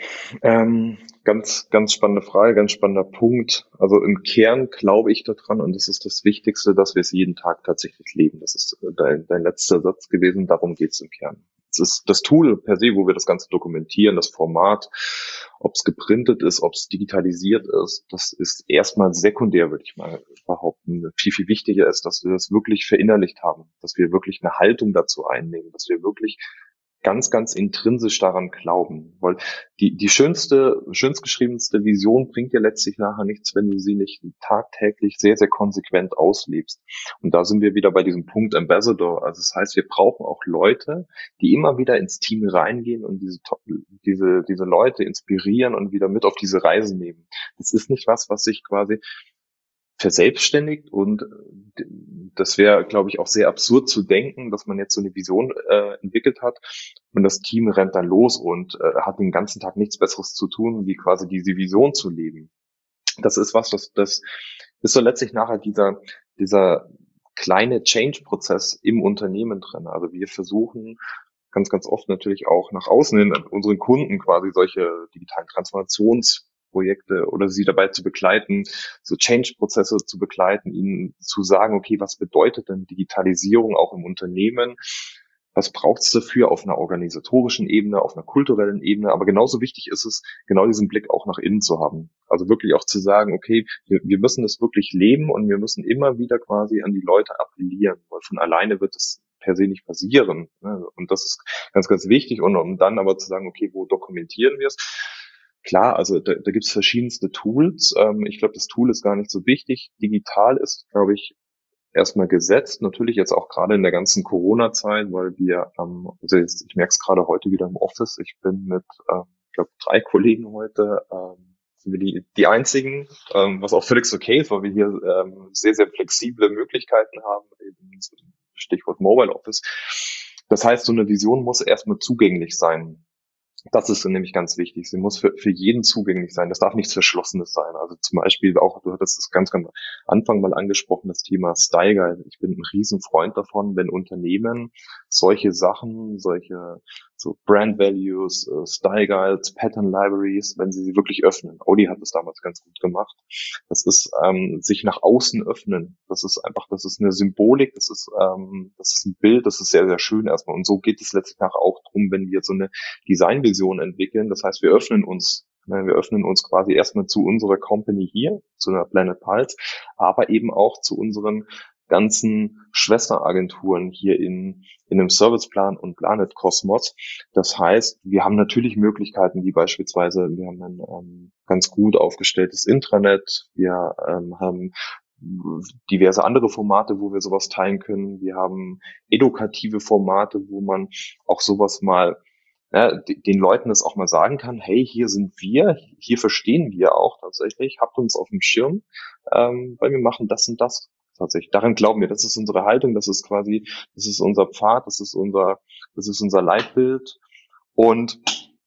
[SPEAKER 2] Ähm, ganz, ganz spannende Frage, ganz spannender Punkt. Also im Kern glaube ich daran und das ist das Wichtigste, dass wir es jeden Tag tatsächlich leben. Das ist dein, dein letzter Satz gewesen, darum geht es im Kern. Es ist das Tool per se, wo wir das Ganze dokumentieren, das Format, ob es geprintet ist, ob es digitalisiert ist, das ist erstmal sekundär, würde ich mal behaupten. Viel, viel wichtiger ist, dass wir das wirklich verinnerlicht haben, dass wir wirklich eine Haltung dazu einnehmen, dass wir wirklich ganz, ganz intrinsisch daran glauben, weil die, die schönste, schönst geschriebenste Vision bringt dir letztlich nachher nichts, wenn du sie nicht tagtäglich sehr, sehr konsequent auslebst. Und da sind wir wieder bei diesem Punkt Ambassador. Also das heißt, wir brauchen auch Leute, die immer wieder ins Team reingehen und diese, diese, diese Leute inspirieren und wieder mit auf diese Reise nehmen. Das ist nicht was, was sich quasi verselbstständigt und das wäre, glaube ich, auch sehr absurd zu denken, dass man jetzt so eine Vision äh, entwickelt hat und das Team rennt dann los und äh, hat den ganzen Tag nichts Besseres zu tun, wie quasi diese Vision zu leben. Das ist was, das, das ist so letztlich nachher dieser, dieser kleine Change-Prozess im Unternehmen drin. Also wir versuchen ganz, ganz oft natürlich auch nach außen hin unseren Kunden quasi solche digitalen Transformations Projekte oder sie dabei zu begleiten, so Change-Prozesse zu begleiten, ihnen zu sagen, okay, was bedeutet denn Digitalisierung auch im Unternehmen? Was braucht es dafür auf einer organisatorischen Ebene, auf einer kulturellen Ebene? Aber genauso wichtig ist es, genau diesen Blick auch nach innen zu haben. Also wirklich auch zu sagen, okay, wir, wir müssen das wirklich leben und wir müssen immer wieder quasi an die Leute appellieren, weil von alleine wird es per se nicht passieren. Und das ist ganz, ganz wichtig. Und um dann aber zu sagen, okay, wo dokumentieren wir es? Klar, also da, da gibt es verschiedenste Tools. Ähm, ich glaube, das Tool ist gar nicht so wichtig. Digital ist, glaube ich, erstmal gesetzt. Natürlich jetzt auch gerade in der ganzen Corona-Zeit, weil wir, ähm, also jetzt, ich merke es gerade heute wieder im Office. Ich bin mit, ähm, ich glaube, drei Kollegen heute ähm, sind wir die, die einzigen, ähm, was auch völlig okay ist, weil wir hier ähm, sehr, sehr flexible Möglichkeiten haben, eben Stichwort Mobile Office. Das heißt, so eine Vision muss erstmal zugänglich sein. Das ist nämlich ganz wichtig. Sie muss für, für jeden zugänglich sein. Das darf nichts Verschlossenes sein. Also zum Beispiel auch, du hattest es ganz, ganz am Anfang mal angesprochen, das Thema Style Guide. Ich bin ein Riesenfreund davon, wenn Unternehmen solche Sachen, solche so Brand Values, äh, Style Guides, Pattern Libraries, wenn sie sie wirklich öffnen. Audi hat das damals ganz gut gemacht. Das ist ähm, sich nach außen öffnen. Das ist einfach, das ist eine Symbolik, das ist, ähm, das ist ein Bild, das ist sehr, sehr schön erstmal. Und so geht es letztlich nachher auch drum, wenn wir so eine Designvision entwickeln. Das heißt, wir öffnen uns, ne, wir öffnen uns quasi erstmal zu unserer Company hier, zu einer Planet Pulse, aber eben auch zu unseren ganzen Schwesteragenturen hier in, in einem Serviceplan und Planet Cosmos. Das heißt, wir haben natürlich Möglichkeiten, wie beispielsweise, wir haben ein ähm, ganz gut aufgestelltes Intranet, wir ähm, haben diverse andere Formate, wo wir sowas teilen können. Wir haben edukative Formate, wo man auch sowas mal, ja, den Leuten das auch mal sagen kann, hey, hier sind wir, hier verstehen wir auch tatsächlich, habt uns auf dem Schirm, ähm, weil wir machen das und das tatsächlich. Daran glauben wir, das ist unsere Haltung, das ist quasi, das ist unser Pfad, das ist unser, das ist unser Leitbild. Und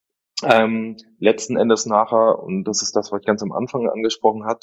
[SPEAKER 2] ähm, letzten Endes nachher, und das ist das, was ich ganz am Anfang angesprochen hat,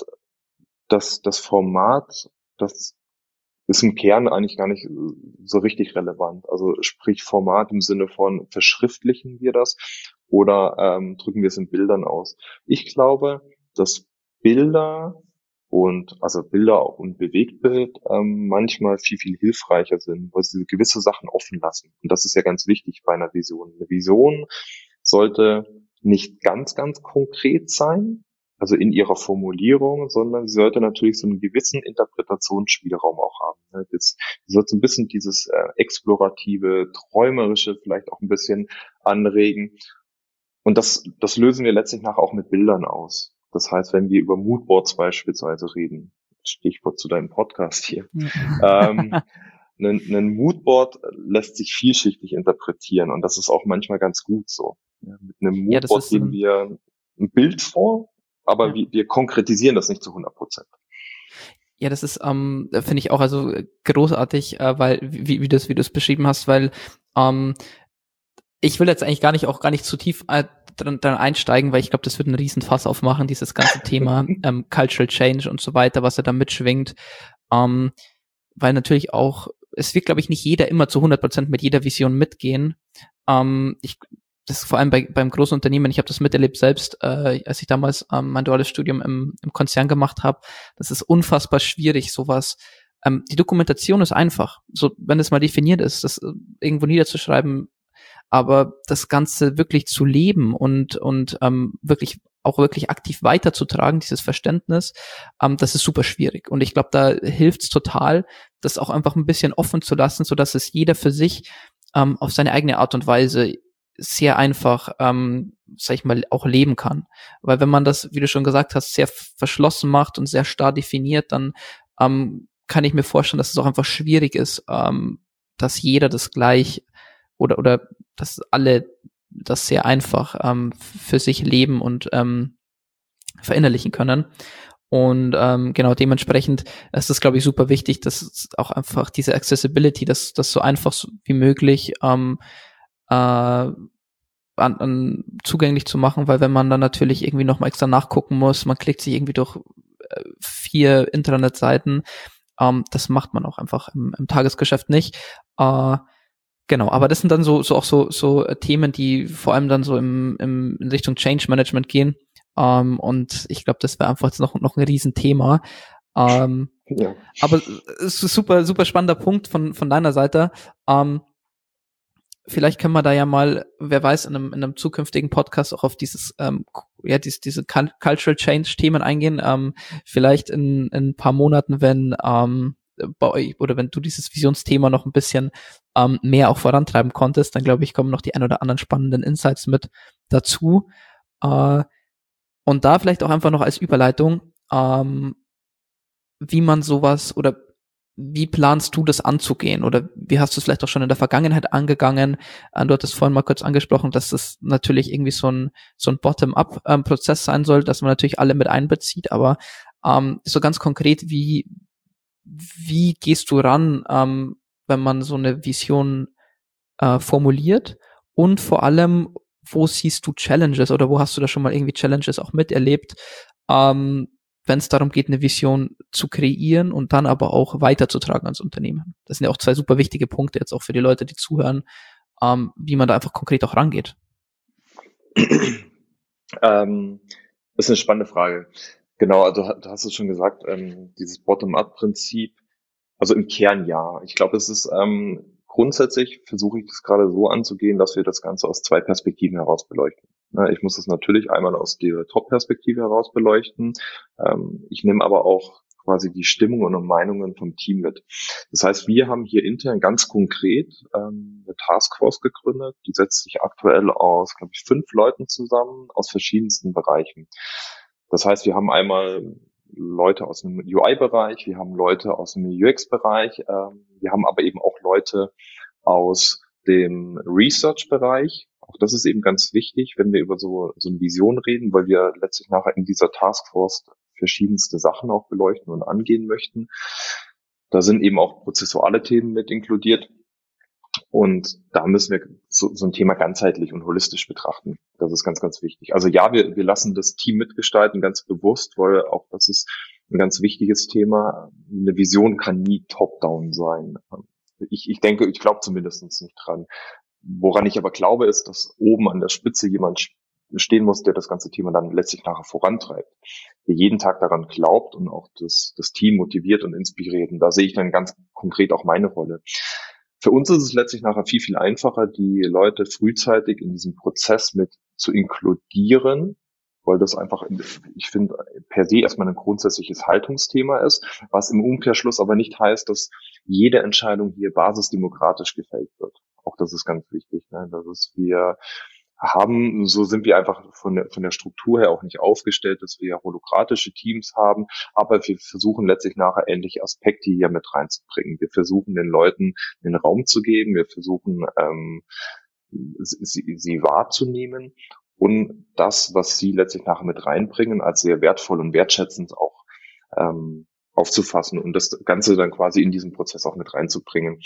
[SPEAKER 2] dass das Format, das ist im Kern eigentlich gar nicht so richtig relevant. Also sprich Format im Sinne von, verschriftlichen wir das oder ähm, drücken wir es in Bildern aus. Ich glaube, dass Bilder und also Bilder und Bewegtbild ähm, manchmal viel, viel hilfreicher sind, weil sie gewisse Sachen offen lassen. Und das ist ja ganz wichtig bei einer Vision. Eine Vision sollte nicht ganz, ganz konkret sein, also in ihrer Formulierung, sondern sie sollte natürlich so einen gewissen Interpretationsspielraum auch haben. Das, sie sollte ein bisschen dieses äh, explorative, träumerische vielleicht auch ein bisschen anregen. Und das, das lösen wir letztlich nachher auch mit Bildern aus. Das heißt, wenn wir über Moodboards beispielsweise reden, Stichwort zu deinem Podcast hier, ähm, ein, ein Moodboard lässt sich vielschichtig interpretieren und das ist auch manchmal ganz gut so. Ja, mit einem Moodboard ja, geben wir ein Bild vor, aber ja. wir, wir konkretisieren das nicht zu hundert Prozent.
[SPEAKER 1] Ja, das ist, ähm, finde ich auch also großartig, äh, weil, wie, wie du es, wie du es beschrieben hast, weil, ähm, ich will jetzt eigentlich gar nicht, auch gar nicht zu tief äh, dran, dran einsteigen, weil ich glaube, das wird einen riesen Fass aufmachen, dieses ganze Thema, ähm, Cultural Change und so weiter, was er da mitschwingt, ähm, weil natürlich auch, es wird, glaube ich, nicht jeder immer zu hundert Prozent mit jeder Vision mitgehen, ähm, ich das ist vor allem bei, beim großen Unternehmen, ich habe das miterlebt selbst, äh, als ich damals ähm, mein duales Studium im, im Konzern gemacht habe. Das ist unfassbar schwierig, sowas. Ähm, die Dokumentation ist einfach, so wenn es mal definiert ist, das äh, irgendwo niederzuschreiben, aber das Ganze wirklich zu leben und und ähm, wirklich auch wirklich aktiv weiterzutragen, dieses Verständnis, ähm, das ist super schwierig. Und ich glaube, da hilft's total, das auch einfach ein bisschen offen zu lassen, so dass es jeder für sich ähm, auf seine eigene Art und Weise sehr einfach, ähm, sag ich mal, auch leben kann. Weil wenn man das, wie du schon gesagt hast, sehr verschlossen macht und sehr starr definiert, dann ähm, kann ich mir vorstellen, dass es auch einfach schwierig ist, ähm, dass jeder das gleich oder oder dass alle das sehr einfach ähm, für sich leben und ähm, verinnerlichen können. Und ähm, genau dementsprechend ist das, glaube ich, super wichtig, dass auch einfach diese Accessibility, dass das so einfach wie möglich ähm, äh, an, an zugänglich zu machen, weil wenn man dann natürlich irgendwie noch mal extra nachgucken muss, man klickt sich irgendwie durch äh, vier Internetseiten, ähm, das macht man auch einfach im, im Tagesgeschäft nicht. Äh, genau, aber das sind dann so so auch so so Themen, die vor allem dann so im, im in Richtung Change Management gehen. Ähm, und ich glaube, das wäre einfach jetzt noch noch ein Riesenthema. Ähm, ja. Aber es ist super super spannender Punkt von von deiner Seite. Ähm, Vielleicht können wir da ja mal, wer weiß, in einem, in einem zukünftigen Podcast auch auf dieses, ähm, ja, diese, diese Cultural Change Themen eingehen. Ähm, vielleicht in, in ein paar Monaten, wenn ähm, bei euch oder wenn du dieses Visionsthema noch ein bisschen ähm, mehr auch vorantreiben konntest, dann glaube ich, kommen noch die ein oder anderen spannenden Insights mit dazu. Äh, und da vielleicht auch einfach noch als Überleitung, ähm, wie man sowas oder wie planst du das anzugehen? Oder wie hast du es vielleicht auch schon in der Vergangenheit angegangen? Du hattest vorhin mal kurz angesprochen, dass das natürlich irgendwie so ein, so ein Bottom-up-Prozess sein soll, dass man natürlich alle mit einbezieht, aber ähm, so ganz konkret, wie, wie gehst du ran, ähm, wenn man so eine Vision äh, formuliert? Und vor allem, wo siehst du Challenges oder wo hast du da schon mal irgendwie Challenges auch miterlebt, ähm, wenn es darum geht, eine Vision zu kreieren und dann aber auch weiterzutragen ans Unternehmen? Das sind ja auch zwei super wichtige Punkte jetzt auch für die Leute, die zuhören, ähm, wie man da einfach konkret auch rangeht.
[SPEAKER 2] Ähm, das ist eine spannende Frage. Genau, also du hast es schon gesagt, ähm, dieses Bottom-up-Prinzip, also im Kern ja. Ich glaube, es ist ähm, grundsätzlich versuche ich das gerade so anzugehen, dass wir das Ganze aus zwei Perspektiven heraus beleuchten. Na, ich muss das natürlich einmal aus der Top-Perspektive heraus beleuchten. Ähm, ich nehme aber auch quasi die Stimmung und Meinungen vom Team mit. Das heißt, wir haben hier intern ganz konkret ähm, eine Taskforce gegründet, die setzt sich aktuell aus, glaube ich, fünf Leuten zusammen aus verschiedensten Bereichen. Das heißt, wir haben einmal Leute aus dem U I-Bereich, wir haben Leute aus dem U X-Bereich, ähm, wir haben aber eben auch Leute aus dem Research-Bereich. Auch das ist eben ganz wichtig, wenn wir über so, so eine Vision reden, weil wir letztlich nachher in dieser Taskforce verschiedenste Sachen auch beleuchten und angehen möchten. Da sind eben auch prozessuale Themen mit inkludiert. Und da müssen wir so, so ein Thema ganzheitlich und holistisch betrachten. Das ist ganz, ganz wichtig. Also ja, wir, wir lassen das Team mitgestalten, ganz bewusst, weil auch das ist ein ganz wichtiges Thema. Eine Vision kann nie top-down sein. Ich, ich denke, ich glaube zumindest nicht dran. Woran ich aber glaube, ist, dass oben an der Spitze jemand stehen muss, der das ganze Thema dann letztlich nachher vorantreibt, der jeden Tag daran glaubt und auch das, das Team motiviert und inspiriert. Und da sehe ich dann ganz konkret auch meine Rolle. Für uns ist es letztlich nachher viel, viel einfacher, die Leute frühzeitig in diesem Prozess mit zu inkludieren, weil das einfach, ich finde, per se erstmal ein grundsätzliches Haltungsthema ist, was im Umkehrschluss aber nicht heißt, dass jede Entscheidung hier basisdemokratisch gefällt wird. Auch das ist ganz wichtig, ne? Das ist, wir haben, so sind wir einfach von der, von der Struktur her auch nicht aufgestellt, dass wir holokratische Teams haben, aber wir versuchen letztlich nachher ähnliche Aspekte hier mit reinzubringen. Wir versuchen den Leuten den Raum zu geben, wir versuchen ähm, sie, sie wahrzunehmen und das, was sie letztlich nachher mit reinbringen, als sehr wertvoll und wertschätzend auch ähm, aufzufassen und das Ganze dann quasi in diesen Prozess auch mit reinzubringen.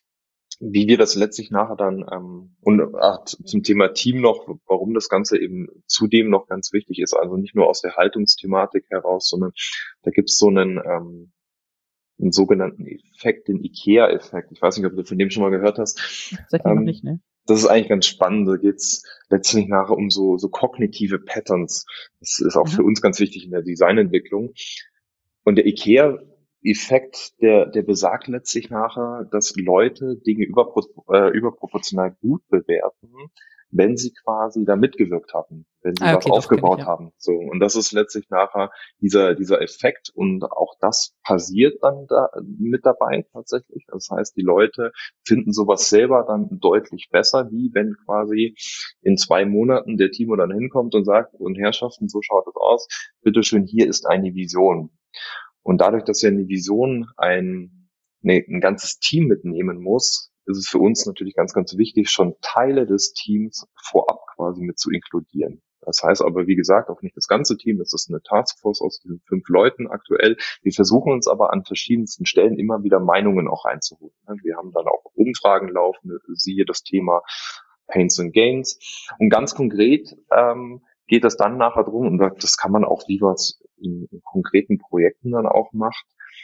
[SPEAKER 2] Wie wir das letztlich nachher dann, ähm, und ach, zum Thema Team noch, warum das Ganze eben zudem noch ganz wichtig ist, also nicht nur aus der Haltungsthematik heraus, sondern da gibt es so einen, ähm, einen sogenannten Effekt, den IKEA-Effekt. Ich weiß nicht, ob du von dem schon mal gehört hast.
[SPEAKER 1] Tatsächlich ähm, noch nicht, ne?
[SPEAKER 2] Das ist eigentlich ganz spannend. Da geht es letztlich nachher um so, so kognitive Patterns. Das ist auch mhm. für uns ganz wichtig in der Designentwicklung. Und der IKEA Effekt, der, der besagt letztlich nachher, dass Leute Dinge über, äh, überproportional gut bewerten, wenn sie quasi da mitgewirkt haben, wenn sie ah, okay, was aufgebaut ich, ja. haben. So. Und das ist letztlich nachher dieser, dieser Effekt und auch das passiert dann da mit dabei tatsächlich. Das heißt, die Leute finden sowas selber dann deutlich besser, wie wenn quasi in zwei Monaten der Timo dann hinkommt und sagt, und Herrschaften, so schaut es aus, bitteschön, hier ist eine Vision. Und dadurch, dass ja eine Vision ein, ne, ein ganzes Team mitnehmen muss, ist es für uns natürlich ganz, ganz wichtig, schon Teile des Teams vorab quasi mit zu inkludieren. Das heißt aber, wie gesagt, auch nicht das ganze Team, das ist eine Taskforce aus diesen fünf Leuten aktuell. Wir versuchen uns aber an verschiedensten Stellen immer wieder Meinungen auch einzuholen. Wir haben dann auch Umfragen laufen, siehe das Thema Pains and Gains. Und ganz konkret ähm, geht es dann nachher drum, und das kann man auch, wie man es in, in konkreten Projekten dann auch macht.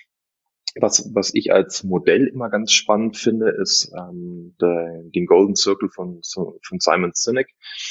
[SPEAKER 2] Was, was ich als Modell immer ganz spannend finde, ist ähm, der, den Golden Circle von, von Simon Sinek.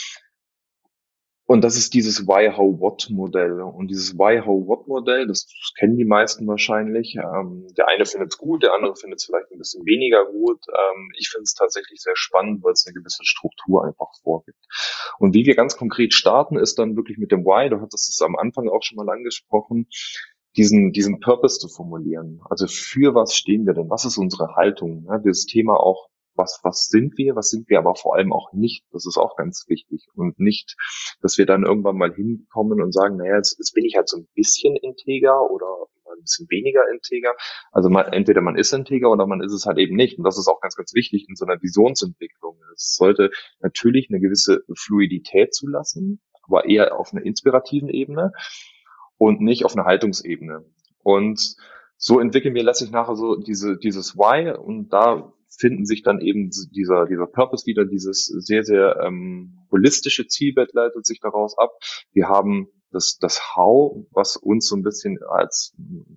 [SPEAKER 2] Und das ist dieses Why, How, What Modell. Und dieses Why, How, What Modell, das kennen die meisten wahrscheinlich. Ähm, der eine findet es gut, der andere findet es vielleicht ein bisschen weniger gut. Ähm, ich finde es tatsächlich sehr spannend, weil es eine gewisse Struktur einfach vorgibt. Und wie wir ganz konkret starten, ist dann wirklich mit dem Why, du hattest es am Anfang auch schon mal angesprochen, diesen, diesen Purpose zu formulieren. Also für was stehen wir denn? Was ist unsere Haltung? Ja, dieses Thema auch, was, was sind wir? Was sind wir aber vor allem auch nicht? Das ist auch ganz wichtig. Und nicht, dass wir dann irgendwann mal hinkommen und sagen, naja, jetzt, jetzt bin ich halt so ein bisschen integer oder ein bisschen weniger integer. Also man, entweder man ist integer oder man ist es halt eben nicht. Und das ist auch ganz, ganz wichtig in so einer Visionsentwicklung. Es sollte natürlich eine gewisse Fluidität zulassen, aber eher auf einer inspirativen Ebene und nicht auf einer Haltungsebene. Und so entwickeln wir letztlich nachher so diese, dieses Why, und da finden sich dann eben dieser, dieser Purpose wieder, dieses sehr, sehr ähm, holistische Zielbild leitet sich daraus ab. Wir haben das, das How, was uns so ein bisschen als,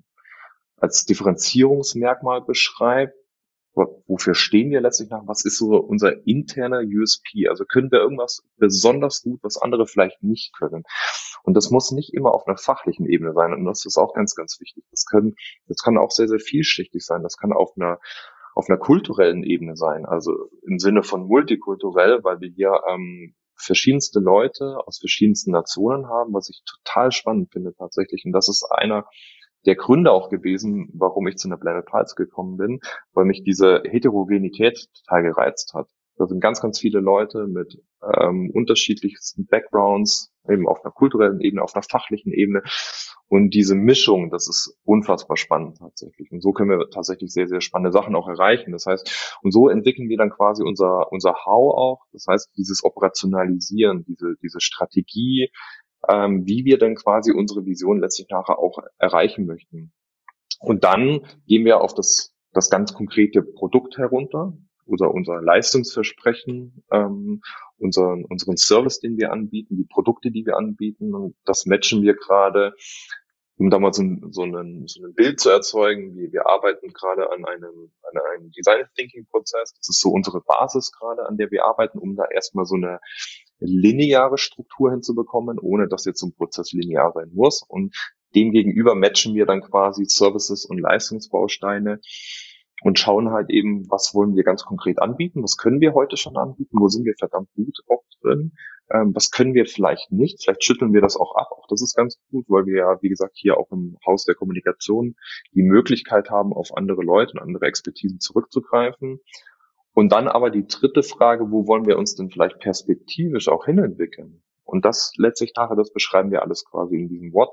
[SPEAKER 2] als Differenzierungsmerkmal beschreibt. Wofür stehen wir letztlich nach? Was ist so unser interner U S P? Also können wir irgendwas besonders gut, was andere vielleicht nicht können? Und das muss nicht immer auf einer fachlichen Ebene sein. Und das ist auch ganz, ganz wichtig. Das können, das kann auch sehr, sehr vielschichtig sein. Das kann auf einer, auf einer kulturellen Ebene sein. Also im Sinne von multikulturell, weil wir hier ähm, verschiedenste Leute aus verschiedensten Nationen haben, was ich total spannend finde tatsächlich. Und das ist einer der Gründe auch gewesen, warum ich zu einer Blended Pulse gekommen bin, weil mich diese Heterogenität total gereizt hat. Da sind ganz, ganz viele Leute mit ähm, unterschiedlichsten Backgrounds, eben auf einer kulturellen Ebene, auf einer fachlichen Ebene. Und diese Mischung, das ist unfassbar spannend tatsächlich. Und so können wir tatsächlich sehr, sehr spannende Sachen auch erreichen. Das heißt, und so entwickeln wir dann quasi unser unser How auch. Das heißt, dieses Operationalisieren, diese diese Strategie, ähm, wie wir dann quasi unsere Vision letztlich nachher auch erreichen möchten. Und dann gehen wir auf das, das ganz konkrete Produkt herunter, oder unser Leistungsversprechen, ähm, unseren, unseren Service, den wir anbieten, die Produkte, die wir anbieten. Und das matchen wir gerade, um da mal so ein, so ein, so ein Bild zu erzeugen. Wir, wir arbeiten gerade an einem, an einem Design Thinking Prozess. Das ist so unsere Basis gerade, an der wir arbeiten, um da erstmal so eine lineare Struktur hinzubekommen, ohne dass jetzt so ein Prozess linear sein muss. Und demgegenüber matchen wir dann quasi Services und Leistungsbausteine und schauen halt eben, was wollen wir ganz konkret anbieten, was können wir heute schon anbieten, wo sind wir verdammt gut auch drin, ähm, was können wir vielleicht nicht, vielleicht schütteln wir das auch ab, auch das ist ganz gut, weil wir ja, wie gesagt, hier auch im Haus der Kommunikation die Möglichkeit haben, auf andere Leute und andere Expertisen zurückzugreifen. Und dann aber die dritte Frage, wo wollen wir uns denn vielleicht perspektivisch auch hinentwickeln? Und das letztlich nachher, das beschreiben wir alles quasi in diesem What.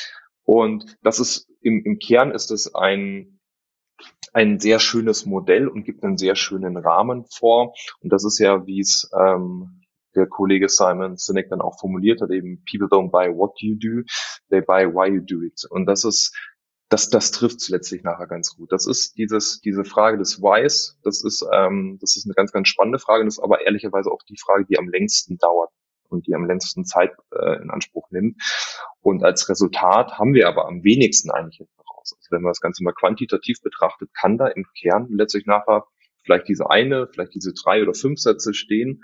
[SPEAKER 2] Und das ist, im, im Kern ist es ein, ein sehr schönes Modell und gibt einen sehr schönen Rahmen vor. Und das ist ja, wie es ähm, der Kollege Simon Sinek dann auch formuliert hat, eben people don't buy what you do, they buy why you do it. Und das ist Das, das trifft es letztlich nachher ganz gut. Das ist dieses, diese Frage des Whys. Das ist, ähm, das ist eine ganz, ganz spannende Frage. Das ist aber ehrlicherweise auch die Frage, die am längsten dauert und die am längsten Zeit äh, in Anspruch nimmt. Und als Resultat haben wir aber am wenigsten eigentlich hinten raus. Also wenn man das Ganze mal quantitativ betrachtet, kann da im Kern letztlich nachher vielleicht diese eine, vielleicht diese drei oder fünf Sätze stehen,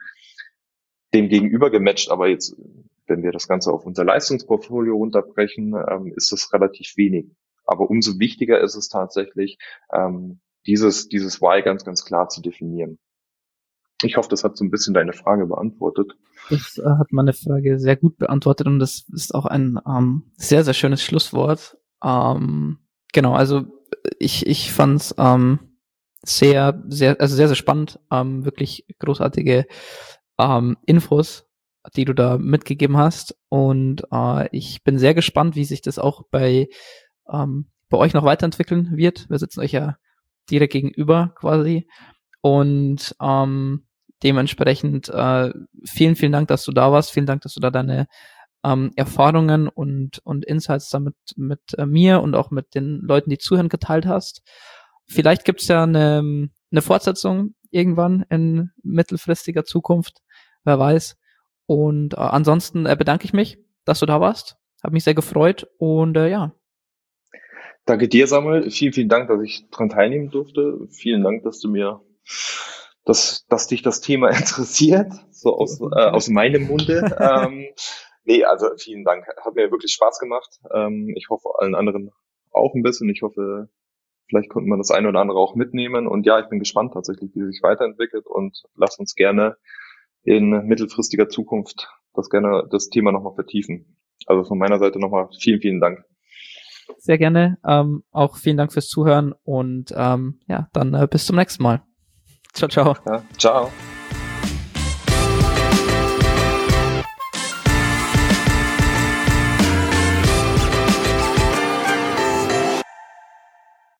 [SPEAKER 2] dem gegenüber gematcht, aber jetzt, wenn wir das Ganze auf unser Leistungsportfolio runterbrechen, ähm, ist das relativ wenig. Aber umso wichtiger ist es tatsächlich, ähm, dieses, dieses Why ganz, ganz klar zu definieren. Ich hoffe, das hat so ein bisschen deine Frage beantwortet.
[SPEAKER 1] Das äh, hat meine Frage sehr gut beantwortet und das ist auch ein ähm, sehr, sehr schönes Schlusswort. Ähm, genau, also ich, ich fand's ähm, sehr, sehr, also sehr, sehr spannend, ähm, wirklich großartige ähm, Infos, die du da mitgegeben hast. Und äh, ich bin sehr gespannt, wie sich das auch bei ähm, bei euch noch weiterentwickeln wird. Wir sitzen euch ja direkt gegenüber quasi. Und ähm, dementsprechend äh, vielen, vielen Dank, dass du da warst. Vielen Dank, dass du da deine ähm, Erfahrungen und und Insights damit mit äh, mir und auch mit den Leuten, die zuhören, geteilt hast. Vielleicht gibt's ja eine, eine Fortsetzung irgendwann in mittelfristiger Zukunft. Wer weiß. Und äh, ansonsten äh, bedanke ich mich, dass du da warst. Hat mich sehr gefreut. Und äh, ja,
[SPEAKER 2] Danke dir, Samuel. Vielen, vielen Dank, dass ich daran teilnehmen durfte. Vielen Dank, dass du mir, dass, dass dich das Thema interessiert, so aus, äh, aus meinem Munde. ähm, nee, also vielen Dank. Hat mir wirklich Spaß gemacht. Ähm, ich hoffe, allen anderen auch ein bisschen. Ich hoffe, vielleicht konnte man das eine oder andere auch mitnehmen. Und ja, ich bin gespannt tatsächlich, wie sich weiterentwickelt und lass uns gerne in mittelfristiger Zukunft das gerne, das Thema nochmal vertiefen. Also von meiner Seite nochmal vielen, vielen Dank.
[SPEAKER 1] Sehr gerne. Ähm, auch vielen Dank fürs Zuhören und ähm, ja, dann äh, bis zum nächsten Mal. Ciao, ciao.
[SPEAKER 2] Ja, ciao.